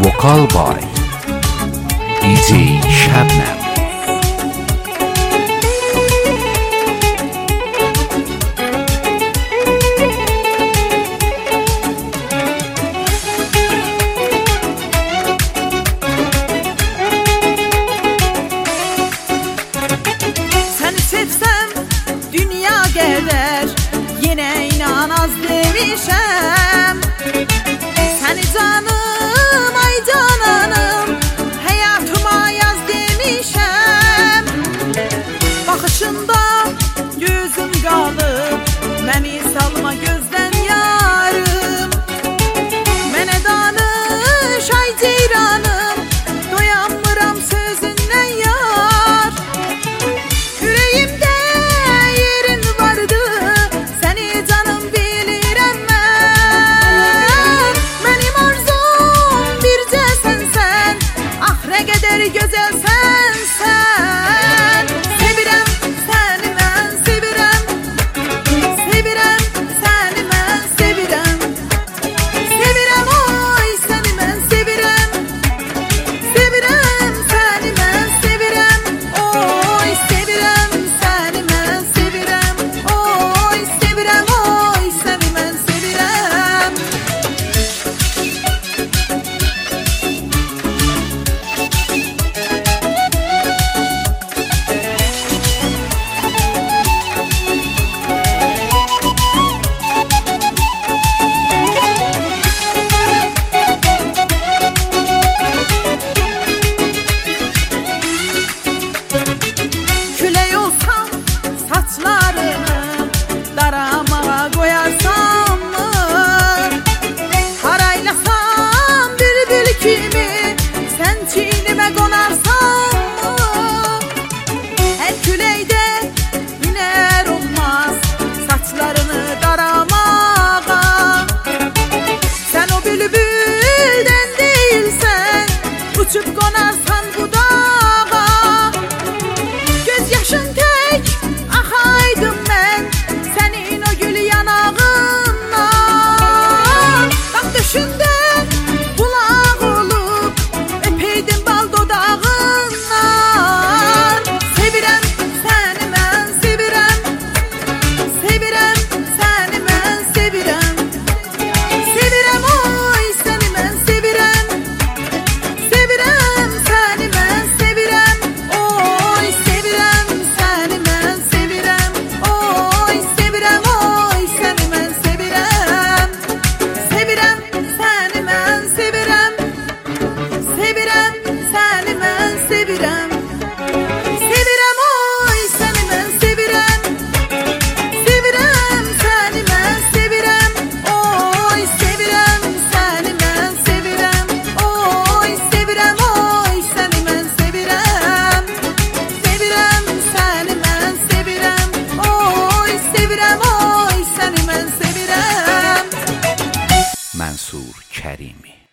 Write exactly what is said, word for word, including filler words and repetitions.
Vocal by D J Shabnam. Seni sevsem dünya gedər, yenə inanaz demişəm. Səni canım, ay cananım, həyatıma yaz demişəm. Baxışında gözüm qalıb, məni salma gözdən yarım. Mənə danış, ay ceyranım, doyanmıram sözündən yar. Ürəyimdə yerin vardı, səni canım bilirəm mən. Mənim arzum bircə sənsən, axıra qədər gözəlsən sən. Sevirəm səni mən, sevirəm, sevirəm səni mən, sevirəm. Sevirəm oy səni mən, sevirəm, sevirəm səni mən, sevirəm. Oy sevirəm səni mən, sevirəm. Oy sevirəm, oy səni mən, sevirəm. Külək olsam saçlarını daramağa qoyarsan mı? Haraylasam bülbül kimi sən çiynimə qonarsan mı? Hər küləkdə hünər olmaz saçlarını daramağa. Sən o bülbüldən deyilsən, uçub qonarsan bu dağa. Göz yaşın tək axaydım mən sənin o gül yanağından. Dağ döşündə bulaq olub öpeydim bal dodağından. Sevirəm səni mən, sevirəm, sevirəm səni mən, sevirəm. Sevirəm oy səni mən, sevirəm, sevirəm səni mən, sevirəm. Oy sevirəm səni mən, sevirəm. Oy sevirəm, oy səni mən, sevirəm. Sevirəm səni mən, sevirəm. Sevirəm səni mən, sevirəm. Sevirəm oy səni mən, sevirəm. Sevirəm səni mən, sevirəm. Oy sevirəm səni mən, sevirəm. Oy sevirəm, oy səni mən, sevirəm. Sevirəm səni mən, sevirəm. Oy sevirəm, oy səni mən, sevirəm. Mansur Karimi.